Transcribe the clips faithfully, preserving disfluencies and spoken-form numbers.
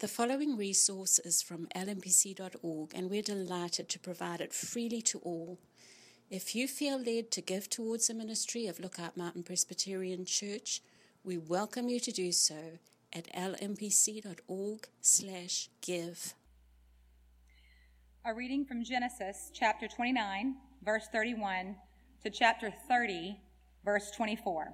The following resource is from L M P C dot org, and we're delighted to provide it freely to all. If you feel led to give towards the ministry of Lookout Mountain Presbyterian Church, we welcome you to do so at lmpc.org slash give. A reading from Genesis chapter twenty-nine, verse thirty-one, to chapter thirty, verse twenty-four.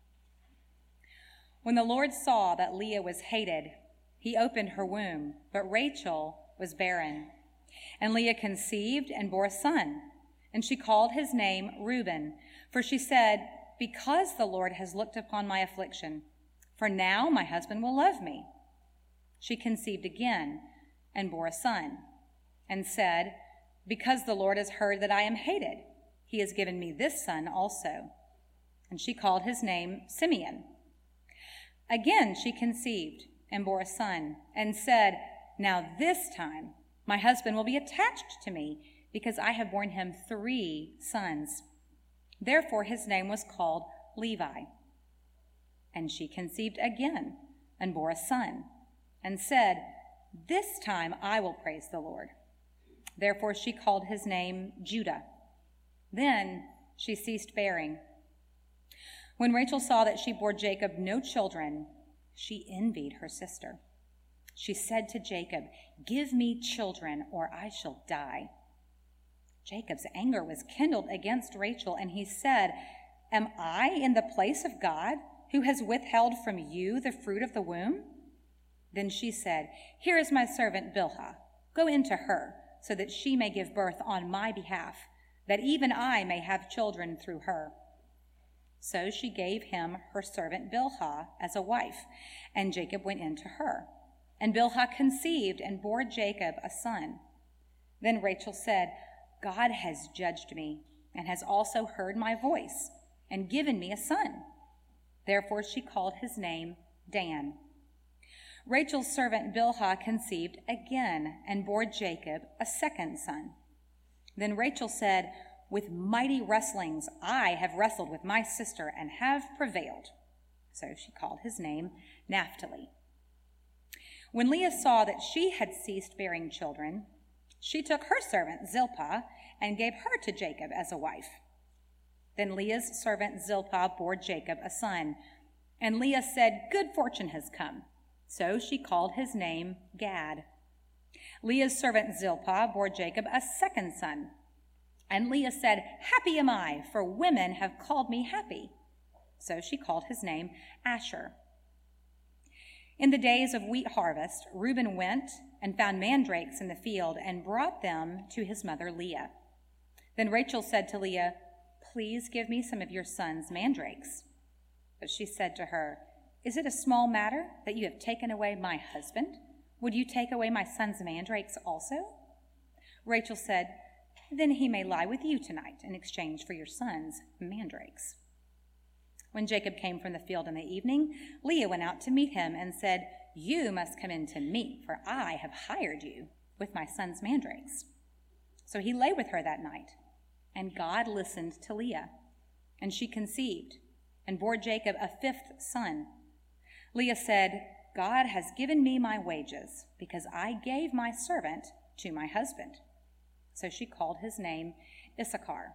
When the Lord saw that Leah was hated, he opened her womb, but Rachel was barren. And Leah conceived and bore a son, and she called his name Reuben, for she said, "Because the Lord has looked upon my affliction, for now my husband will love me." She conceived again and bore a son, and said, "Because the Lord has heard that I am hated, he has given me this son also." And she called his name Simeon. Again she conceived and bore a son, and said, "Now this time my husband will be attached to me, because I have borne him three sons." Therefore his name was called Levi. And she conceived again and bore a son, and said, "This time I will praise the Lord." Therefore she called his name Judah. Then she ceased bearing. When Rachel saw that she bore Jacob no children, she envied her sister. She said to Jacob, "Give me children, or I shall die." Jacob's anger was kindled against Rachel, and he said, "Am I in the place of God, who has withheld from you the fruit of the womb?" Then she said, "Here is my servant Bilhah. Go into her, so that she may give birth on my behalf, that even I may have children through her." So she gave him her servant Bilhah as a wife, and Jacob went in to her. And Bilhah conceived and bore Jacob a son. Then Rachel said, "God has judged me, and has also heard my voice, and given me a son." Therefore she called his name Dan. Rachel's servant Bilhah conceived again, and bore Jacob a second son. Then Rachel said, "With mighty wrestlings I have wrestled with my sister, and have prevailed." So she called his name Naphtali. When Leah saw that she had ceased bearing children, she took her servant Zilpah and gave her to Jacob as a wife. Then Leah's servant Zilpah bore Jacob a son, and Leah said, "Good fortune has come." So she called his name Gad. Leah's servant Zilpah bore Jacob a second son, and Leah said, "Happy am I, for women have called me happy." So she called his name Asher. In the days of wheat harvest, Reuben went and found mandrakes in the field and brought them to his mother Leah. Then Rachel said to Leah, "Please give me some of your son's mandrakes." But she said to her, "Is it a small matter that you have taken away my husband? Would you take away my son's mandrakes also?" Rachel said, "Then he may lie with you tonight in exchange for your son's mandrakes." When Jacob came from the field in the evening, Leah went out to meet him and said, "You must come in to me, for I have hired you with my son's mandrakes." So he lay with her that night, and God listened to Leah, and she conceived and bore Jacob a fifth son. Leah said, "God has given me my wages, because I gave my servant to my husband." So she called his name Issachar.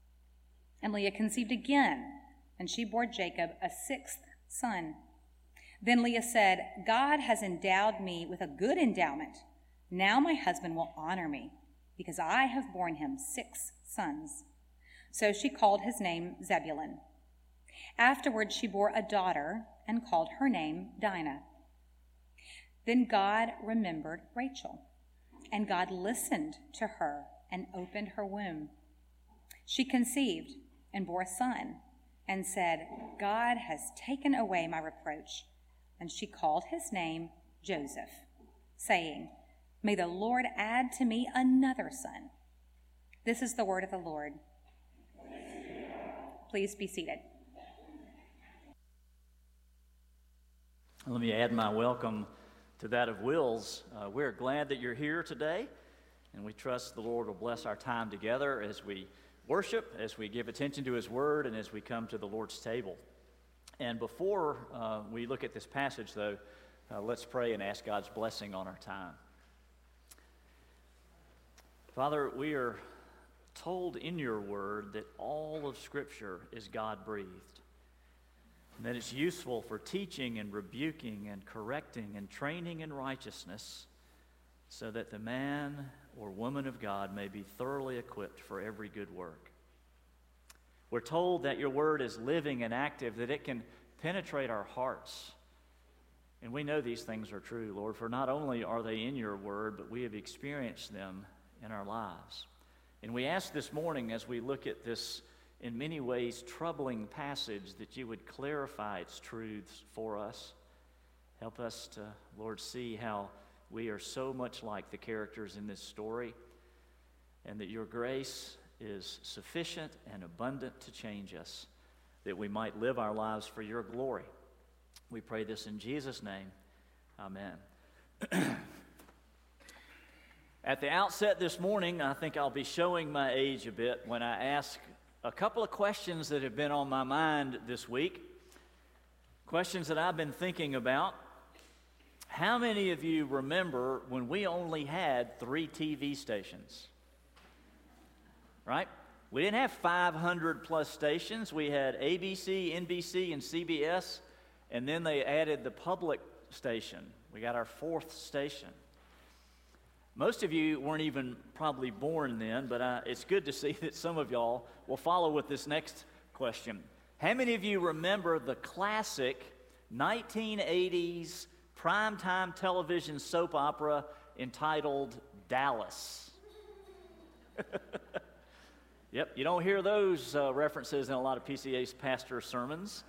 And Leah conceived again, and she bore Jacob a sixth son. Then Leah said, "God has endowed me with a good endowment. Now my husband will honor me, because I have borne him six sons." So she called his name Zebulun. Afterward she bore a daughter and called her name Dinah. Then God remembered Rachel, and God listened to her and opened her womb. She conceived and bore a son, and said, "God has taken away my reproach." And she called his name Joseph, saying, "May the Lord add to me another son." This is the word of the Lord. Please be seated. Let me add my welcome to that of Will's. Uh, we're glad that you're here today, and we trust the Lord will bless our time together as we worship, as we give attention to his word, and as we come to the Lord's table. And before uh, we look at this passage, though, Uh, let's pray and ask God's blessing on our time. Father, we are told in your word that all of Scripture is God-breathed, and that it's useful for teaching and rebuking and correcting and training in righteousness, so that the man or woman of God may be thoroughly equipped for every good work. We're told that your word is living and active, that it can penetrate our hearts. And we know these things are true, Lord, for not only are they in your word, but we have experienced them in our lives. And we ask this morning, as we look at this in many ways troubling passage, that you would clarify its truths for us. Help us to, Lord, see how we are so much like the characters in this story, and that your grace is sufficient and abundant to change us, that we might live our lives for your glory. We pray this in Jesus' name. Amen. At the outset this morning, I think I'll be showing my age a bit when I ask a couple of questions that have been on my mind this week, questions that I've been thinking about. How many of you remember when we only had three T V stations? Right? We didn't have five hundred plus stations. We had A B C, N B C, and C B S, and then they added the public station. We got our fourth station. Most of you weren't even probably born then, but uh, it's good to see that some of y'all will follow with this next question. How many of you remember the classic nineteen eighties primetime television soap opera entitled Dallas? Yep, you don't hear those uh, references in a lot of P C A's pastor sermons.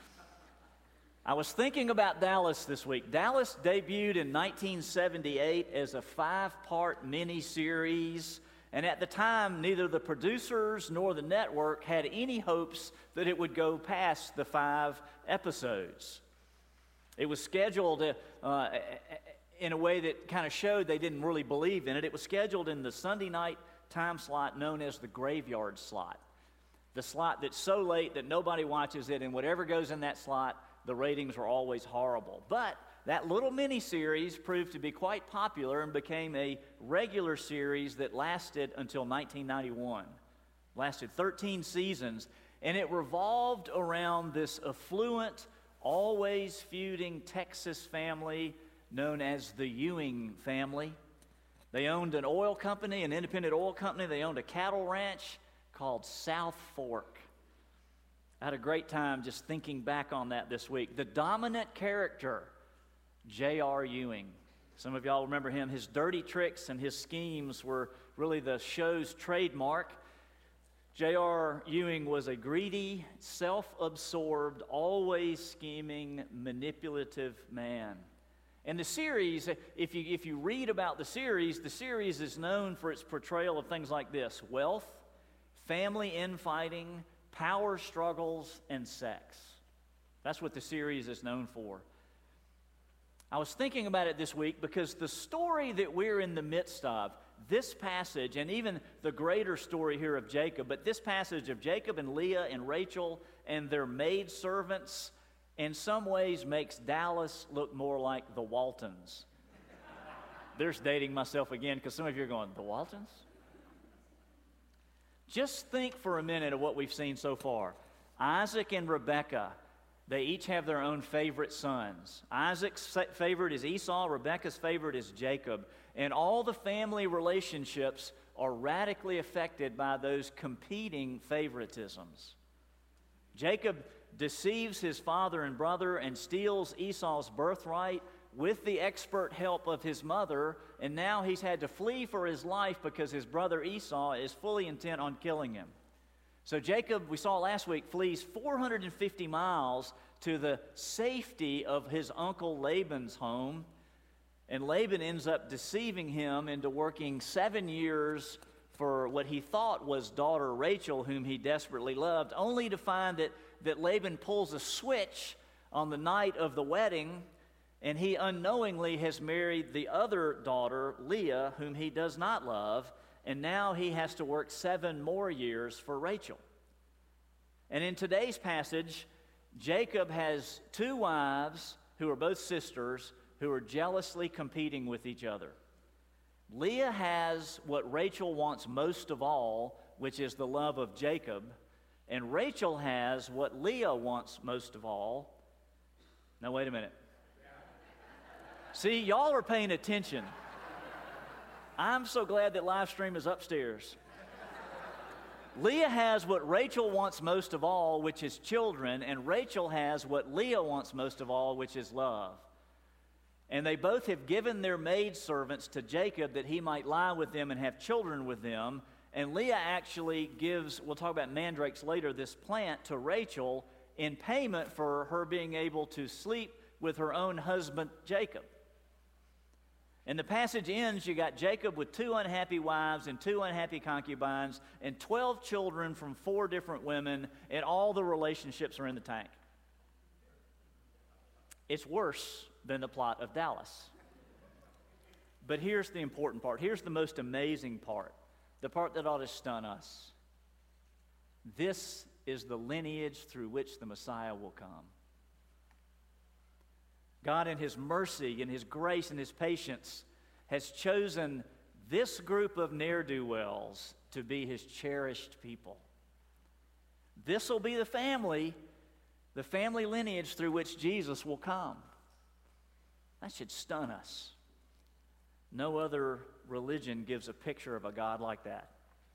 I was thinking about Dallas this week. Dallas debuted in nineteen seventy-eight as a five-part mini-series, and at the time, neither the producers nor the network had any hopes that it would go past the five episodes. It was scheduled uh, in a way that kind of showed they didn't really believe in it. It was scheduled in the Sunday night time slot known as the graveyard slot, the slot that's so late that nobody watches it, and whatever goes in that slot, the ratings were always horrible. But that little mini-series proved to be quite popular and became a regular series that lasted until nineteen ninety-one. Lasted thirteen seasons, and it revolved around this affluent, always feuding Texas family known as the Ewing family. They owned an oil company, an independent oil company. They owned a cattle ranch called South Fork. I had a great time just thinking back on that this week. The dominant character, J R. Ewing. Some of y'all remember him. His dirty tricks and his schemes were really the show's trademark. J R. Ewing was a greedy, self-absorbed, always scheming, manipulative man. And the series, if you, if you read about the series, the series is known for its portrayal of things like this: wealth, family infighting, power struggles, and sex. That's what the series is known for. I was thinking about it this week because the story that we're in the midst of, this passage, and even the greater story here of Jacob, but this passage of Jacob and Leah and Rachel and their maidservants, in some ways makes Dallas look more like the Waltons. There's dating myself again because some of you are going, the Waltons? Just think for a minute of what we've seen so far. Isaac and Rebekah, they each have their own favorite sons. Isaac's favorite is Esau, Rebekah's favorite is Jacob. And all the family relationships are radically affected by those competing favoritisms. Jacob deceives his father and brother and steals Esau's birthright with the expert help of his mother, and now he's had to flee for his life because his brother Esau is fully intent on killing him. So Jacob, we saw last week, flees four hundred fifty miles to the safety of his uncle Laban's home, and Laban ends up deceiving him into working seven years for what he thought was daughter Rachel, whom he desperately loved, only to find that, that Laban pulls a switch on the night of the wedding, and he unknowingly has married the other daughter, Leah, whom he does not love, and now he has to work seven more years for Rachel. And in today's passage, Jacob has two wives who are both sisters, who are jealously competing with each other. Leah has what Rachel wants most of all, which is the love of Jacob, and Rachel has what Leah wants most of all. Now, wait a minute. See, y'all are paying attention. I'm so glad that live stream is upstairs. Leah has what Rachel wants most of all, which is children, and Rachel has what Leah wants most of all, which is love. And they both have given their maidservants to Jacob that he might lie with them and have children with them. And Leah actually gives, we'll talk about mandrakes later, this plant to Rachel in payment for her being able to sleep with her own husband, Jacob. And the passage ends, you got Jacob with two unhappy wives and two unhappy concubines and twelve children from four different women, and all the relationships are in the tank. It's worse than the plot of Dallas. But here's the important part. Here's the most amazing part, the part that ought to stun us. This is the lineage through which the Messiah will come. God, in His mercy and His grace and His patience, has chosen this group of ne'er-do-wells to be His cherished people. This will be the family, the family lineage through which Jesus will come. That should stun us. No other religion gives a picture of a God like that.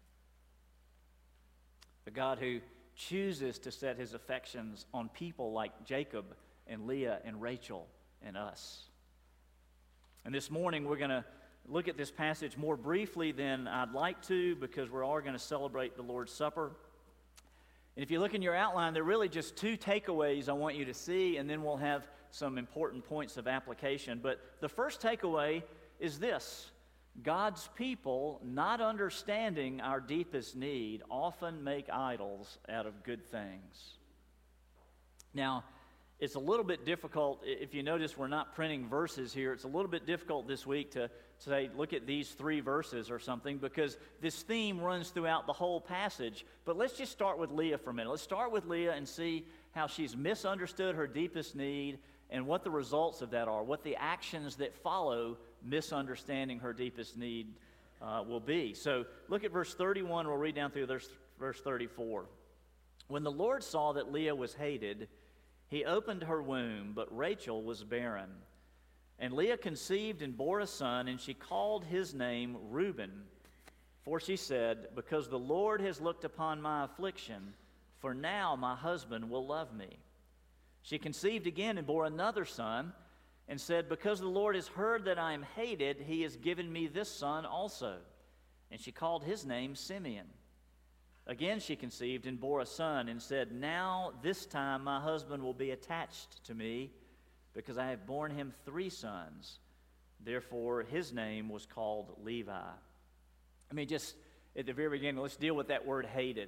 A God who chooses to set His affections on people like Jacob and Leah and Rachel and us. And this morning we're going to look at this passage more briefly than I'd like to, because we're all going to celebrate the Lord's Supper. And if you look in your outline, there are really just two takeaways I want you to see, and then we'll have some important points of application. But the first takeaway is this: God's people, not understanding our deepest need, often make idols out of good things. Now, it's a little bit difficult. If you notice, we're not printing verses here. It's a little bit difficult this week to say, look at these three verses or something, because this theme runs throughout the whole passage. But let's just start with Leah for a minute. Let's start with Leah and see how she's misunderstood her deepest need and what the results of that are, what the actions that follow misunderstanding her deepest need uh, will be. So look at verse thirty-one. We'll read down through verse thirty-four. When the Lord saw that Leah was hated, He opened her womb, but Rachel was barren. And Leah conceived and bore a son, and she called his name Reuben. For she said, because the Lord has looked upon my affliction, for now my husband will love me. She conceived again and bore another son, and said, because the Lord has heard that I am hated, He has given me this son also. And she called his name Simeon. Again she conceived and bore a son, and said, now this time my husband will be attached to me, because I have borne him three sons. Therefore his name was called Levi. I mean, just at the very beginning, let's deal with that word hated.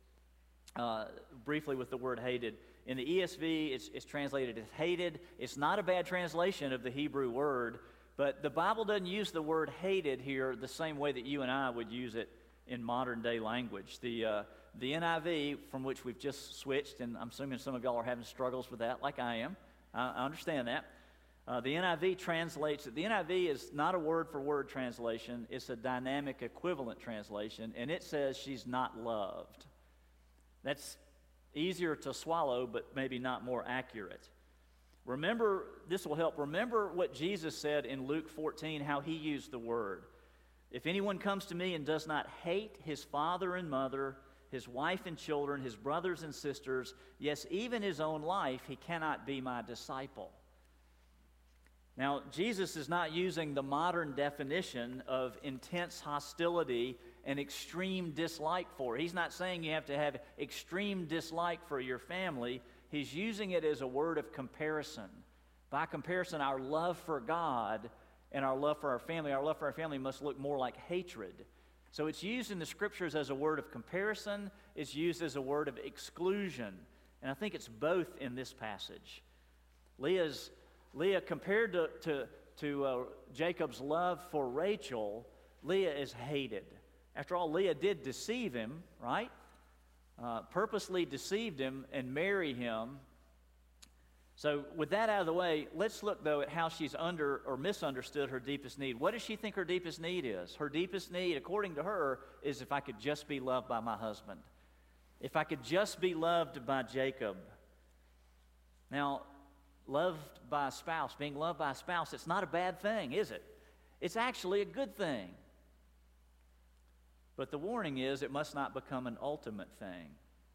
Uh, briefly with the word hated. In the E S V, it's, it's translated as hated. It's not a bad translation of the Hebrew word, but the Bible doesn't use the word hated here the same way that you and I would use it in modern day language. The uh, the N I V, from which we've just switched, and I'm assuming some of y'all are having struggles with that like I am. I, I understand that. Uh, the N I V translates it. The N I V is not a word-for-word translation. It's a dynamic equivalent translation, and it says she's not loved. That's easier to swallow, but maybe not more accurate. Remember, this will help. Remember what Jesus said in Luke fourteen, how He used the word. If anyone comes to me and does not hate his father and mother, his wife and children, his brothers and sisters, yes, even his own life, he cannot be my disciple. Now, Jesus is not using the modern definition of intense hostility and extreme dislike for. He's not saying you have to have extreme dislike for your family. He's using it as a word of comparison. By comparison, our love for God and our love for our family, our love for our family must look more like hatred. So it's used in the Scriptures as a word of comparison. It's used as a word of exclusion. And I think it's both in this passage. Leah's, Leah, compared to, to, to uh, Jacob's love for Rachel, Leah is hated. After all, Leah did deceive him, right? Uh, purposely deceived him and marry him. So with that out of the way, let's look, though, at how she's under or misunderstood her deepest need. What does she think her deepest need is? Her deepest need, according to her, is if I could just be loved by my husband. If I could just be loved by Jacob. Now, loved by a spouse, being loved by a spouse, it's not a bad thing, is it? It's actually a good thing. But the warning is it must not become an ultimate thing.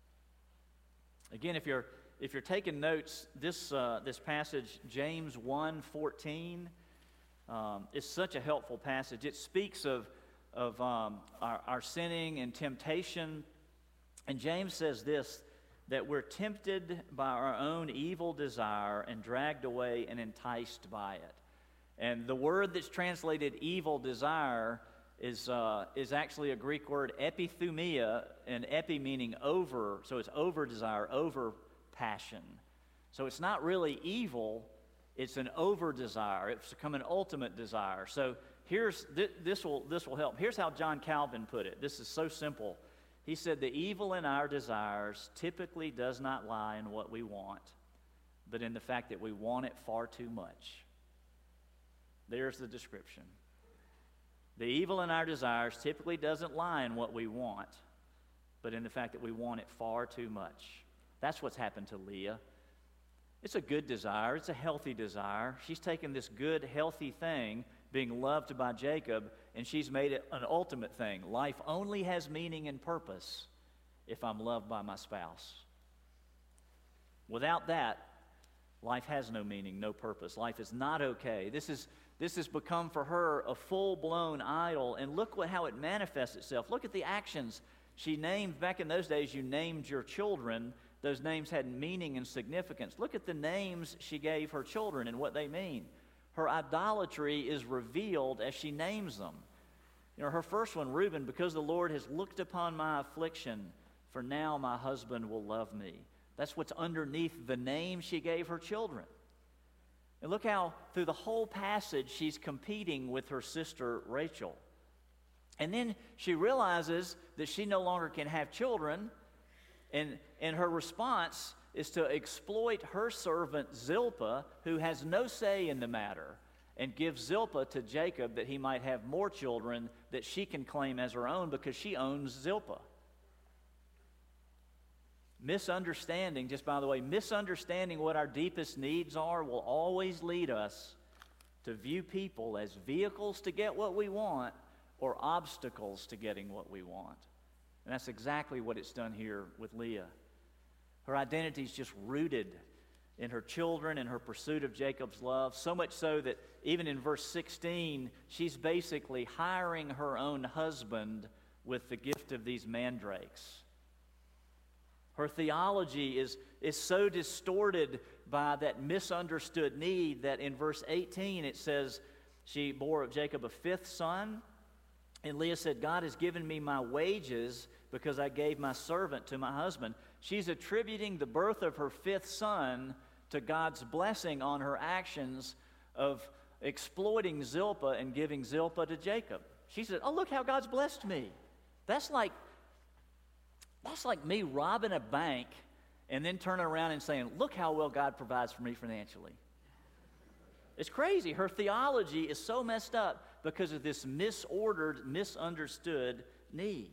Again, if you're if you're taking notes, this uh, this passage, James one fourteen, um, is such a helpful passage. It speaks of of um, our, our sinning and temptation, and James says this, that we're tempted by our own evil desire and dragged away and enticed by it. And the word that's translated evil desire is uh, is actually a Greek word, epithumia, and epi meaning over, so it's over desire, over passion. So it's not really evil, it's an over desire. It's become an ultimate desire. So here's, th- this will this will help. Here's how John Calvin put it. This is so simple. He said, the evil in our desires typically does not lie in what we want, but in the fact that we want it far too much. There's the description. The evil in our desires typically doesn't lie in what we want, but in the fact that we want it far too much. That's what's happened to Leah. It's a good desire. It's a healthy desire. She's taken this good, healthy thing, being loved by Jacob, and she's made it an ultimate thing. Life only has meaning and purpose if I'm loved by my spouse. Without that, life has no meaning, no purpose. Life is not okay. This is this has become for her a full-blown idol, and look what how it manifests itself. Look at the actions she named. Back in those days, you named your children. Those names had meaning and significance. Look at the names she gave her children and what they mean. Her idolatry is revealed as she names them. You know, her first one, Reuben, because the Lord has looked upon my affliction, for now my husband will love me. That's what's underneath the name she gave her children. And look how through the whole passage she's competing with her sister Rachel. And then she realizes that she no longer can have children, and, and her response is to exploit her servant Zilpah, who has no say in the matter, and give Zilpah to Jacob that he might have more children that she can claim as her own because she owns Zilpah. Misunderstanding, just by the way, misunderstanding what our deepest needs are will always lead us to view people as vehicles to get what we want or obstacles to getting what we want. And that's exactly what it's done here with Leah. Her identity is just rooted in her children and her pursuit of Jacob's love, so much so that even in verse sixteen, she's basically hiring her own husband with the gift of these mandrakes. Her theology is, is so distorted by that misunderstood need that in verse eighteen it says she bore of Jacob a fifth son. And Leah said, God has given me my wages because I gave my servant to my husband. She's attributing the birth of her fifth son to God's blessing on her actions of exploiting Zilpah and giving Zilpah to Jacob. She said, oh, look how God's blessed me. That's like, that's like me robbing a bank and then turning around and saying, look how well God provides for me financially. It's crazy. Her theology is so messed up because of this misordered, misunderstood need.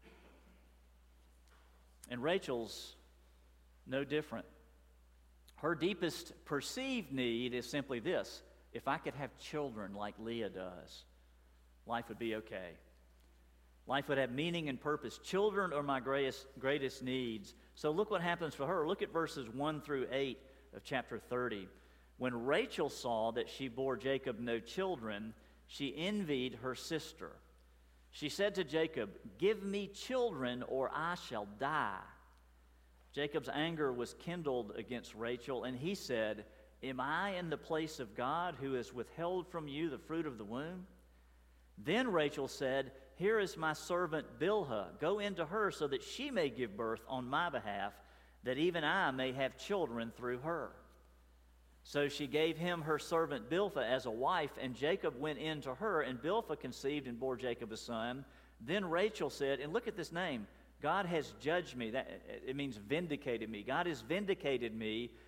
And Rachel's no different. Her deepest perceived need is simply this: if I could have children like Leah does, life would be okay. Life would have meaning and purpose. Children are my greatest, greatest needs. So look what happens for her. Look at verses one through eight of chapter thirty. When Rachel saw that she bore Jacob no children, she envied her sister. She said to Jacob, give me children or I shall die. Jacob's anger was kindled against Rachel, and he said, am I in the place of God who has withheld from you the fruit of the womb? Then Rachel said, here is my servant Bilhah. Go into her so that she may give birth on my behalf, that even I may have children through her. So she gave him her servant Bilhah as a wife, and Jacob went in to her, and Bilhah conceived and bore Jacob a son. Then Rachel said, and look at this name, God has judged me. That, it means vindicated me. God has vindicated me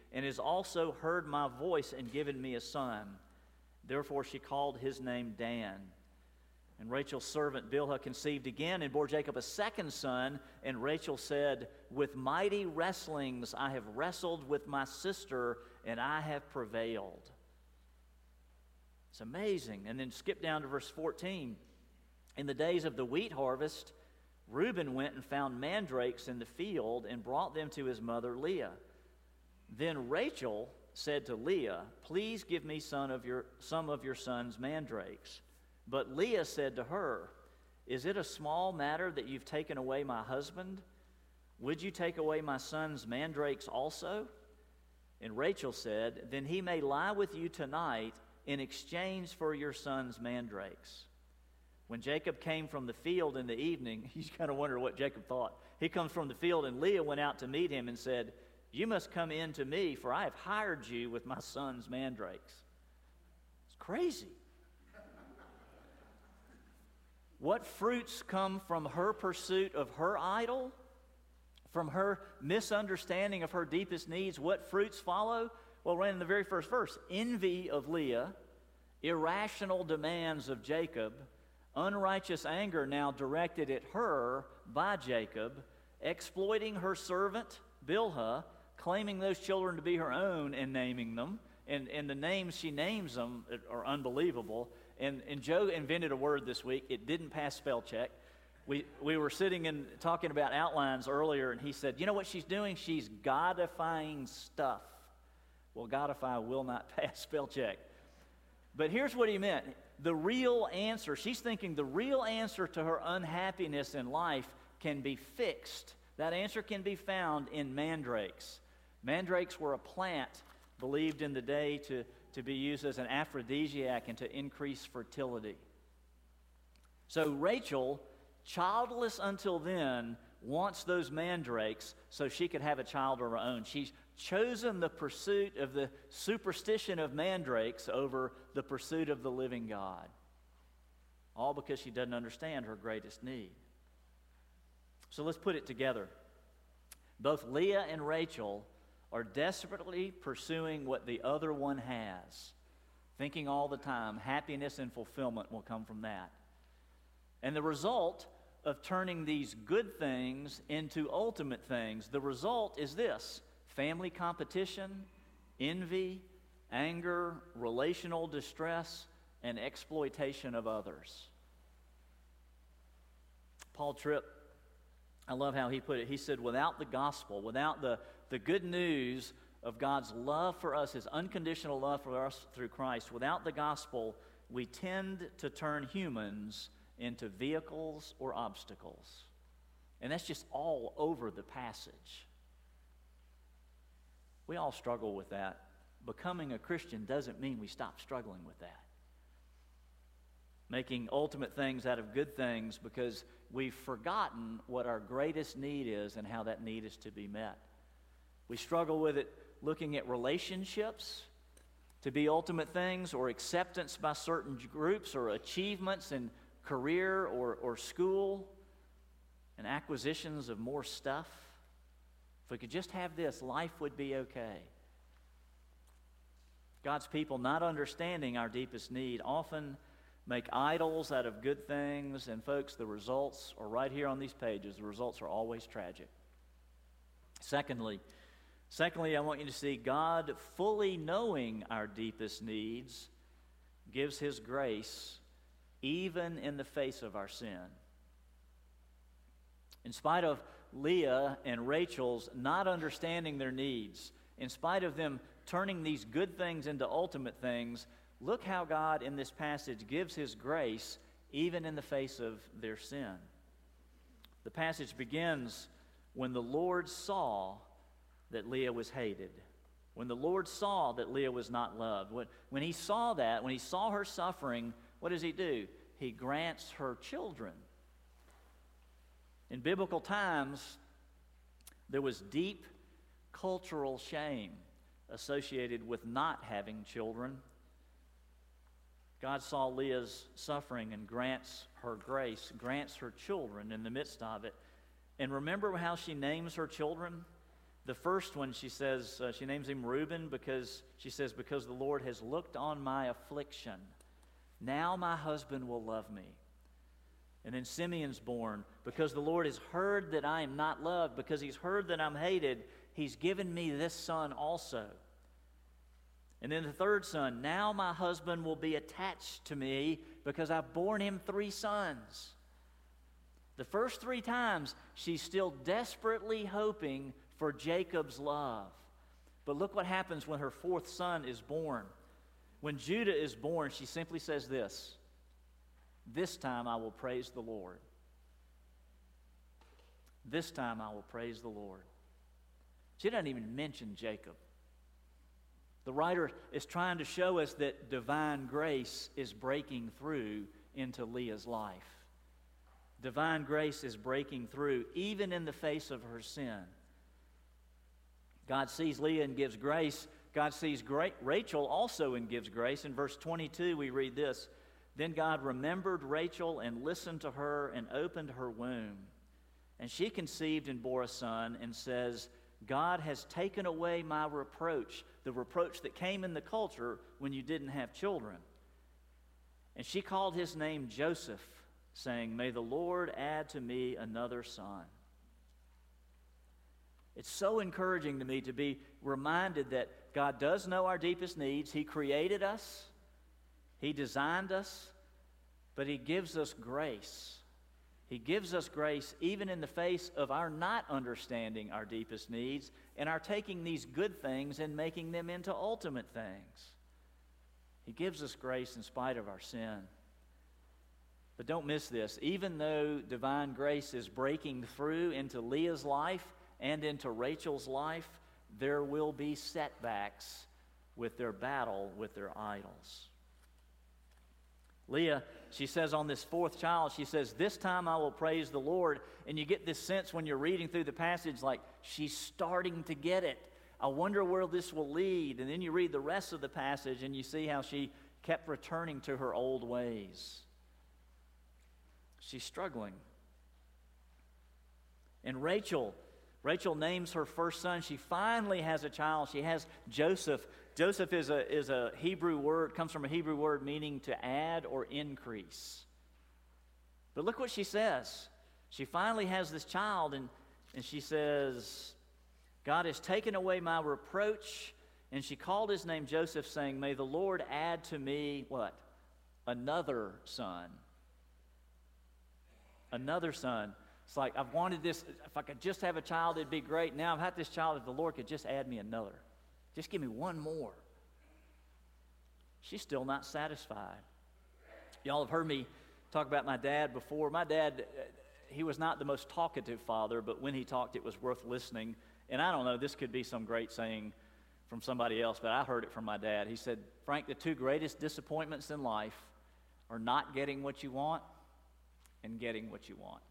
and has also heard my voice and given me a son. Therefore she called his name Dan. And Rachel's servant Bilhah conceived again and bore Jacob a second son. And Rachel said, with mighty wrestlings I have wrestled with my sister, and I have prevailed. It's amazing. And then skip down to verse fourteen. In the days of the wheat harvest, Reuben went and found mandrakes in the field and brought them to his mother Leah. Then Rachel said to Leah, please give me some of your, some of your son's mandrakes. But Leah said to her, is it a small matter that you've taken away my husband? Would you take away my son's mandrakes also? And Rachel said, then he may lie with you tonight in exchange for your son's mandrakes. When Jacob came from the field in the evening, you kind of wonder what Jacob thought. He comes from the field, and Leah went out to meet him and said, you must come in to me, for I have hired you with my son's mandrakes. It's crazy. What fruits come from her pursuit of her idol? From her misunderstanding of her deepest needs, what fruits follow? Well, right in the very first verse, envy of Leah, irrational demands of Jacob, unrighteous anger now directed at her by Jacob, exploiting her servant Bilhah, claiming those children to be her own and naming them, and, and the names she names them are unbelievable. And, and Joe invented a word this week. It didn't pass spell check. We, we were sitting and talking about outlines earlier, and he said, you know what she's doing? She's godifying stuff. Well, godify will not pass spell check. But here's what he meant. The real answer, she's thinking the real answer to her unhappiness in life can be fixed. That answer can be found in mandrakes. Mandrakes were a plant believed in the day to, to be used as an aphrodisiac and to increase fertility. So Rachel, childless until then, wants those mandrakes so she could have a child of her own. She's chosen the pursuit of the superstition of mandrakes over the pursuit of the living God. All because she doesn't understand her greatest need. So let's put it together. Both Leah and Rachel are desperately pursuing what the other one has, thinking all the time happiness and fulfillment will come from that. And the result of turning these good things into ultimate things, the result is this: family competition, envy, anger, relational distress, and exploitation of others. Paul Tripp, I love how he put it. He said, without the gospel, without the, the good news of God's love for us, His unconditional love for us through Christ, without the gospel, we tend to turn humans into vehicles or obstacles. And that's just all over the passage. We all struggle with that. Becoming a Christian doesn't mean we stop struggling with that. Making ultimate things out of good things because we've forgotten what our greatest need is and how that need is to be met. We struggle with it looking at relationships to be ultimate things, or acceptance by certain groups, or achievements in career or, or school, and acquisitions of more stuff. If we could just have this, life would be okay. God's people, not understanding our deepest need, often make idols out of good things, and folks, the results are right here on these pages. The results are always tragic. Secondly, secondly, I want you to see God, fully knowing our deepest needs, gives His grace even in the face of our sin. In spite of Leah and Rachel's not understanding their needs, in spite of them turning these good things into ultimate things, look how God in this passage gives His grace even in the face of their sin. The passage begins, when the Lord saw that Leah was hated. When the Lord saw that Leah was not loved. When, when He saw that, when He saw her suffering, what does He do? He grants her children. In biblical times, there was deep cultural shame associated with not having children. God saw Leah's suffering and grants her grace, grants her children in the midst of it. And remember how she names her children? The first one, she says, uh, she names him Reuben because, she says, because the Lord has looked on my affliction. Now my husband will love me. And then Simeon's born because the Lord has heard that I am not loved, because he's heard that I'm hated. He's given me this son also. And then the third son, now my husband will be attached to me because I've borne him three sons. The first three times, she's still desperately hoping for Jacob's love. But look what happens when her fourth son is born. When Judah is born, she simply says this, this time I will praise the Lord. This time I will praise the Lord. She doesn't even mention Jacob. The writer is trying to show us that divine grace is breaking through into Leah's life. Divine grace is breaking through even in the face of her sin. God sees Leah and gives grace. God sees great Rachel also and gives grace. In verse twenty-two we read this, then God remembered Rachel and listened to her and opened her womb. And she conceived and bore a son and says, God has taken away my reproach, the reproach that came in the culture when you didn't have children. And she called his name Joseph, saying, may the Lord add to me another son. It's so encouraging to me to be reminded that God does know our deepest needs. He created us. He designed us. But He gives us grace. He gives us grace even in the face of our not understanding our deepest needs and our taking these good things and making them into ultimate things. He gives us grace in spite of our sin. But don't miss this. Even though divine grace is breaking through into Leah's life and into Rachel's life, there will be setbacks with their battle with their idols. Leah, she says on this fourth child, she says, this time I will praise the Lord. And you get this sense when you're reading through the passage like she's starting to get it. I wonder where this will lead. And then you read the rest of the passage and you see how she kept returning to her old ways. She's struggling. And Rachel, Rachel names her first son. She finally has a child. She has Joseph. Joseph is a, is a Hebrew word, comes from a Hebrew word meaning to add or increase. But look what she says. She finally has this child, and, and she says, God has taken away my reproach. And she called his name Joseph, saying, may the Lord add to me, what? Another son. Another son. It's like, I've wanted this, if I could just have a child, it'd be great. Now I've had this child, if the Lord could just add me another. Just give me one more. She's still not satisfied. Y'all have heard me talk about my dad before. My dad, he was not the most talkative father, but when he talked, it was worth listening. And I don't know, this could be some great saying from somebody else, but I heard it from my dad. He said, Frank, the two greatest disappointments in life are not getting what you want and getting what you want.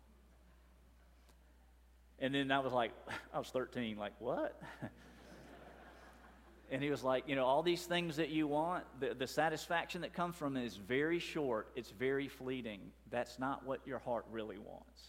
And then I was like, I was thirteen, like, what? And he was like, you know, all these things that you want, the, the satisfaction that comes from it is very short. It's very fleeting. That's not what your heart really wants.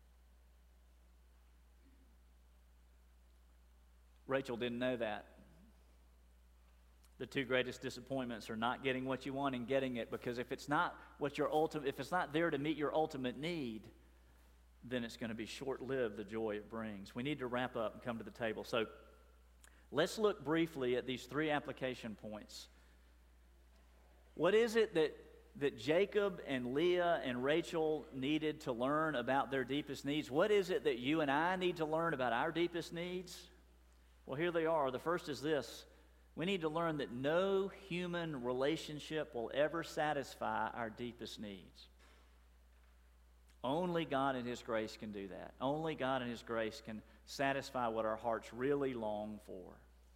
Rachel didn't know that. The two greatest disappointments are not getting what you want and getting it, because if it's not what your ultimate, if it's not there to meet your ultimate need, then it's going to be short-lived, the joy it brings. We need to wrap up and come to the table. So let's look briefly at these three application points. What is it that, that Jacob and Leah and Rachel needed to learn about their deepest needs? What is it that you and I need to learn about our deepest needs? Well, here they are. The first is this. We need to learn that no human relationship will ever satisfy our deepest needs. Only God in His grace can do that. Only God in His grace can satisfy what our hearts really long for.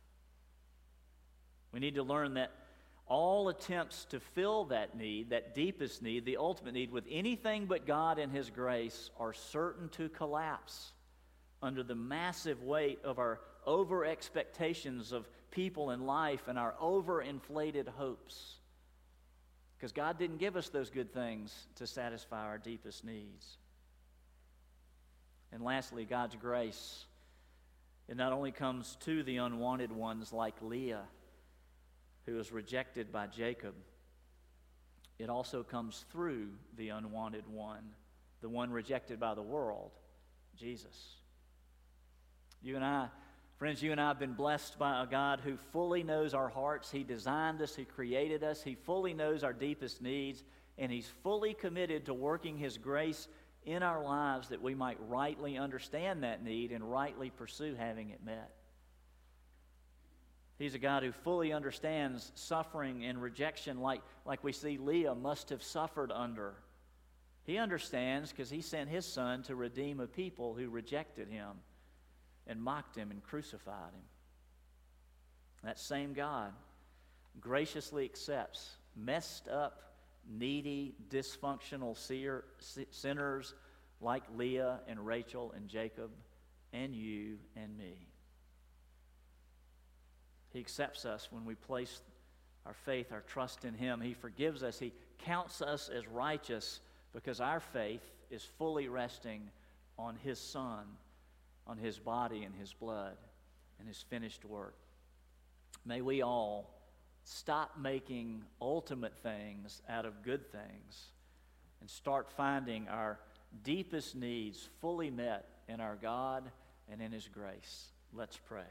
We need to learn that all attempts to fill that need, that deepest need, the ultimate need, with anything but God and His grace are certain to collapse under the massive weight of our over-expectations of people in life and our over-inflated hopes. Because God didn't give us those good things to satisfy our deepest needs. And lastly, God's grace It not only comes to the unwanted ones like Leah, who was rejected by Jacob, it also comes through the unwanted one, the one rejected by the world, Jesus. You and I, friends, you and I have been blessed by a God who fully knows our hearts. He designed us, He created us, He fully knows our deepest needs, and He's fully committed to working His grace in our lives that we might rightly understand that need and rightly pursue having it met. He's a God who fully understands suffering and rejection like, like we see Leah must have suffered under. He understands because He sent His Son to redeem a people who rejected Him and mocked Him and crucified Him. That same God graciously accepts messed up, needy, dysfunctional seer, sinners like Leah and Rachel and Jacob and you and me. He accepts us when we place our faith, our trust in Him. He forgives us. He counts us as righteous because our faith is fully resting on His Son, on His body and His blood and His finished work. May we all stop making ultimate things out of good things and start finding our deepest needs fully met in our God and in His grace. Let's pray.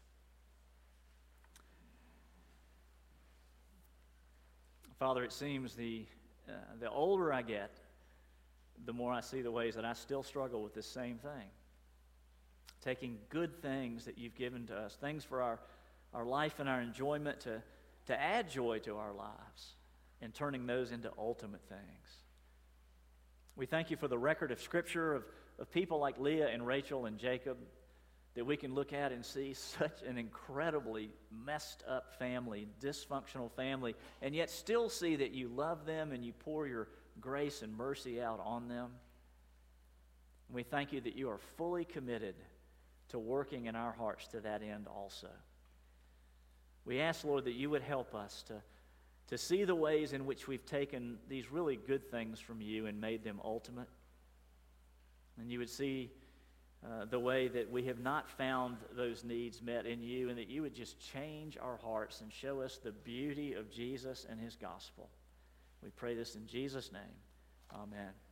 Father, it seems the, uh, the older I get, the more I see the ways that I still struggle with this same thing. Taking good things that You've given to us, things for our, our life and our enjoyment to to add joy to our lives and turning those into ultimate things. We thank You for the record of Scripture of, of people like Leah and Rachel and Jacob that we can look at and see such an incredibly messed up family, dysfunctional family, and yet still see that You love them and You pour Your grace and mercy out on them. And we thank You that You are fully committed to working in our hearts to that end also. We ask, Lord, that You would help us to, to see the ways in which we've taken these really good things from You and made them ultimate. And You would see uh, the way that we have not found those needs met in You, and that You would just change our hearts and show us the beauty of Jesus and His gospel. We pray this in Jesus' name. Amen.